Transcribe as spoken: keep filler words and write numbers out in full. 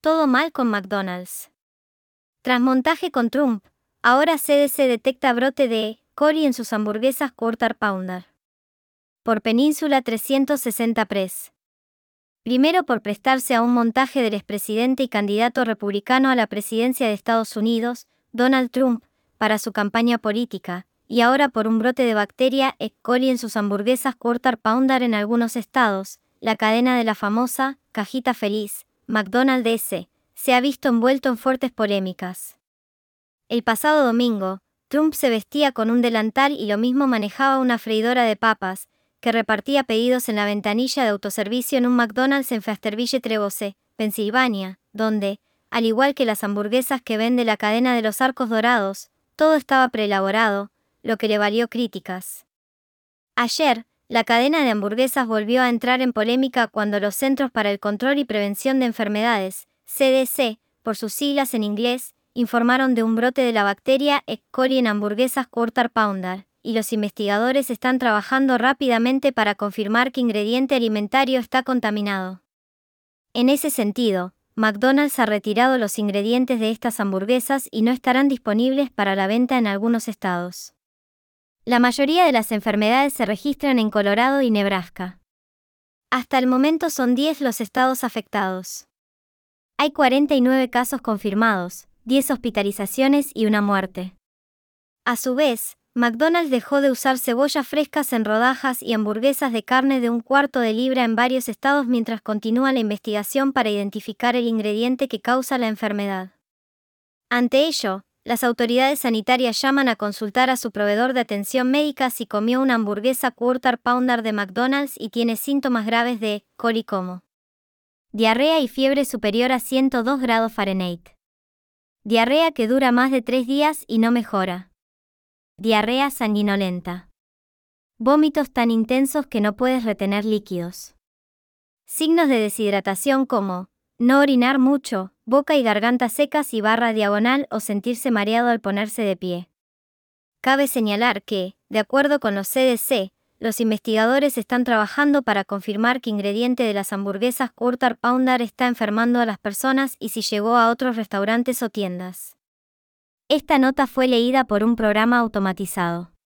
Todo mal con McDonald's. Tras montaje con Trump, ahora C D C detecta brote de E. coli en sus hamburguesas Quarter Pounder. Por Península trescientos sesenta Press. Primero por prestarse a un montaje del expresidente y candidato republicano a la presidencia de Estados Unidos, Donald Trump, para su campaña política, y ahora por un brote de bacteria E. coli en sus hamburguesas Quarter Pounder en algunos estados, la cadena de la famosa cajita feliz, McDonald's S, se ha visto envuelto en fuertes polémicas. El pasado domingo, Trump se vestía con un delantal y lo mismo manejaba una freidora de papas, que repartía pedidos en la ventanilla de autoservicio en un McDonald's en Fasterville Trevose, Pensilvania, donde, al igual que las hamburguesas que vende la cadena de los Arcos Dorados, todo estaba preelaborado, lo que le valió críticas. Ayer, la cadena de hamburguesas volvió a entrar en polémica cuando los Centros para el Control y Prevención de Enfermedades, C D C, por sus siglas en inglés, informaron de un brote de la bacteria E. coli en hamburguesas Quarter Pounder, y los investigadores están trabajando rápidamente para confirmar qué ingrediente alimentario está contaminado. En ese sentido, McDonald's ha retirado los ingredientes de estas hamburguesas y no estarán disponibles para la venta en algunos estados. La mayoría de las enfermedades se registran en Colorado y Nebraska. Hasta el momento son diez los estados afectados. Hay cuarenta y nueve casos confirmados, diez hospitalizaciones y una muerte. A su vez, McDonald's dejó de usar cebollas frescas en rodajas y hamburguesas de carne de un cuarto de libra en varios estados mientras continúa la investigación para identificar el ingrediente que causa la enfermedad. Ante ello, las autoridades sanitarias llaman a consultar a su proveedor de atención médica si comió una hamburguesa Quarter Pounder de McDonald's y tiene síntomas graves de E. coli como diarrea y fiebre superior a ciento dos grados Fahrenheit. Diarrea que dura más de tres días y no mejora. Diarrea sanguinolenta. Vómitos tan intensos que no puedes retener líquidos. Signos de deshidratación como no orinar mucho, boca y garganta secas y barra diagonal o sentirse mareado al ponerse de pie. Cabe señalar que, de acuerdo con los C D C, los investigadores están trabajando para confirmar qué ingrediente de las hamburguesas Quarter Pounder está enfermando a las personas y si llegó a otros restaurantes o tiendas. Esta nota fue leída por un programa automatizado.